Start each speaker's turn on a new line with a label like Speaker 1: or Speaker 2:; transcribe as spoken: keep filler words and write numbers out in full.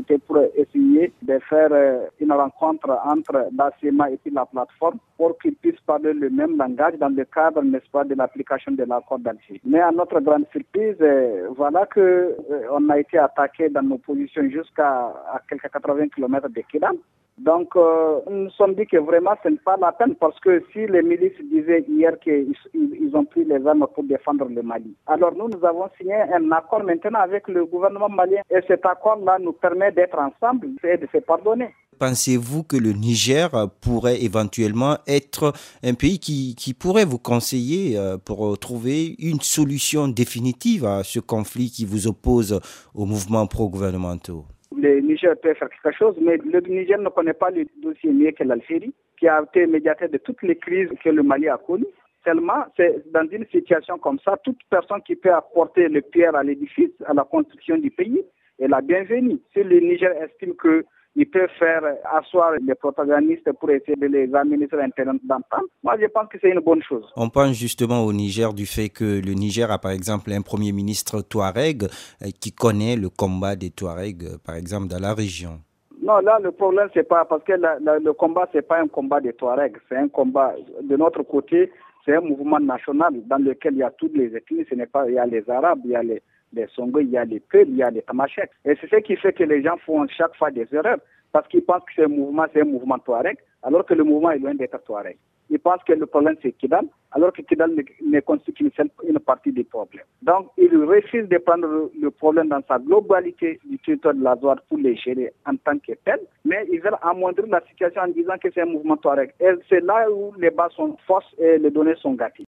Speaker 1: discuter pour essayer de faire une rencontre entre l'ACEMA et puis la plateforme pour qu'ils puissent parler le même langage dans le cadre, n'est-ce pas, de l'application de l'accord d'Alger. Mais à notre grande surprise, voilà que on a été attaqué dans nos positions jusqu'à à quelques quatre-vingts kilomètres de Kidal. Donc, euh, nous nous sommes dit que vraiment, ce n'est pas la peine parce que si les milices disaient hier qu'ils ils ont pris les armes pour défendre le Mali, alors nous, nous avons signé un accord maintenant avec le gouvernement malien et cet accord-là nous permet d'être ensemble et de se pardonner.
Speaker 2: Pensez-vous que le Niger pourrait éventuellement être un pays qui, qui pourrait vous conseiller pour trouver une solution définitive à ce conflit qui vous oppose aux mouvements pro-gouvernementaux?
Speaker 1: Le Niger peut faire quelque chose, mais le Niger ne connaît pas le dossier mieux que l'Algérie, qui a été médiateur de toutes les crises que le Mali a connues. Seulement, c'est dans une situation comme ça, toute personne qui peut apporter le pierre à l'édifice, à la construction du pays, est la bienvenue. Si le Niger estime que il peut faire asseoir les protagonistes pour essayer de les amener sur un terrain d'entente. Moi, je pense que c'est une bonne chose.
Speaker 2: On pense justement au Niger du fait que le Niger a par exemple un premier ministre Touareg qui connaît le combat des Touaregs, par exemple, dans la région.
Speaker 1: Non, là, le problème, c'est pas parce que la, la, le combat, c'est pas un combat des Touaregs, c'est un combat de notre côté, c'est un mouvement national dans lequel il y a toutes les ethnies. Ce n'est pas, il y a les Arabes, il y a les les Songos, il y a les Peuls, il y a les Tamasheks. Et c'est ce qui fait que les gens font chaque fois des erreurs parce qu'ils pensent que ce mouvement, c'est un mouvement Touareg, alors que le mouvement est loin d'être Touareg. Ils pensent que le problème, c'est Kidal, alors que Kidal ne, ne constitue qu'une partie du problème. Donc, ils refusent de prendre le problème dans sa globalité du territoire de la Zouade pour les gérer en tant que tel, mais ils veulent amoindrir la situation en disant que c'est un mouvement Touareg. Et c'est là où les bas sont fausses et les données sont gâtées.